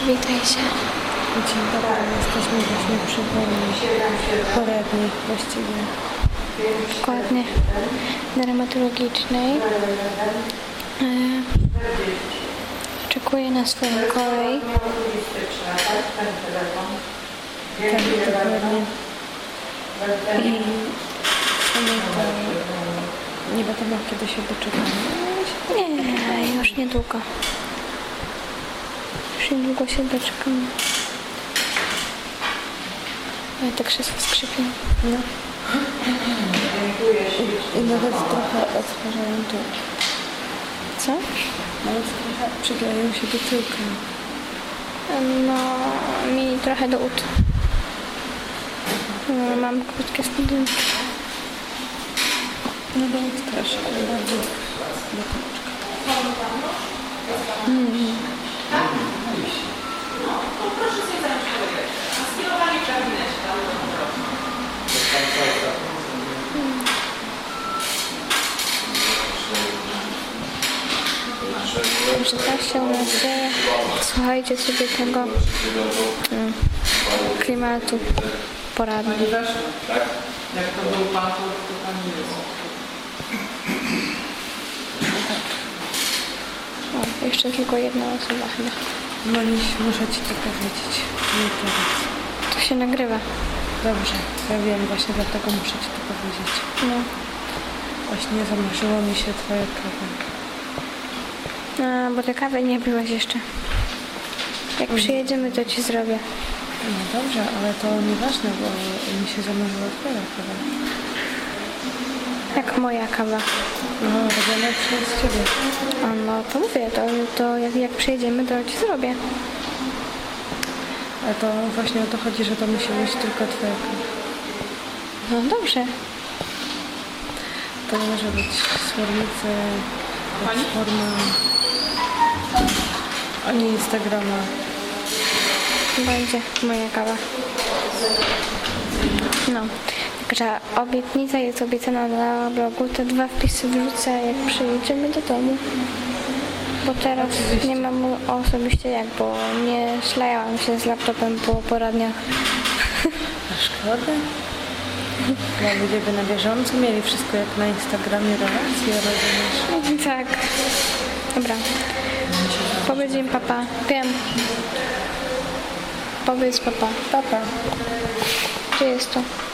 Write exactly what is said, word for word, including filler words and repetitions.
Przywitaj się. Dzień dobry, jesteśmy właśnie przy poradni właściwie. Dokładnie. Dermatologicznej. E, Oczekuję na swoją kolej. Tak, dokładnie. I w sumie to nie wiadomo, kiedy się doczekamy. Nie, już niedługo. Już niedługo się doczekamy. Ale te krzesła skrzypią. No. I nawet trochę otwarzają tu. Co? Nawet trochę przykleją się do tyłka. No, mi trochę do ud. No, mam krótkie spodenki. No do ud też, ale bardziej do tyłeczka. Mm. Proszę sobie zająć kolegę. A skierowanie w gabinecie, tam Że tak się u nas dzieje. Słuchajcie sobie tego mm, klimatu poradni. Ponieważ jak to był pan, to, to pan nie jest. O, jeszcze tylko jedna osoba chyba. Maniś, muszę ci to powiedzieć. Nie teraz. To się nagrywa. Dobrze, ja wiem, właśnie dlatego muszę ci to powiedzieć. No. Właśnie zamarzyło mi się twoja kawa. A, bo tej kawy nie piłaś jeszcze. Jak przyjedziemy, to ci zrobię. No dobrze, ale to nieważne, bo mi się zamarzyła twoja kawa. Jak moja kawa. No, robione przez ciebie. A no to mówię, to, to jak, jak przyjedziemy, to ci zrobię. A to właśnie o to chodzi, że to musi być tylko twoja kawa. No dobrze. To może być słownicy, platforma, a nie Instagrama. Będzie moja kawa. No. Także obietnica jest obiecana na blogu. Te dwa wpisy wrzucę, jak przyjedziemy do domu. Bo teraz nie mam osobiście jak, bo nie szlajałam się z laptopem po poradniach. A szkoda. Bo ludzie by na bieżąco mieli wszystko jak na Instagramie relacje, rozumiesz? Tak. Dobra. Powiedz im papa. Wiem. Powiedz papa. Papa. Gdzie jest to?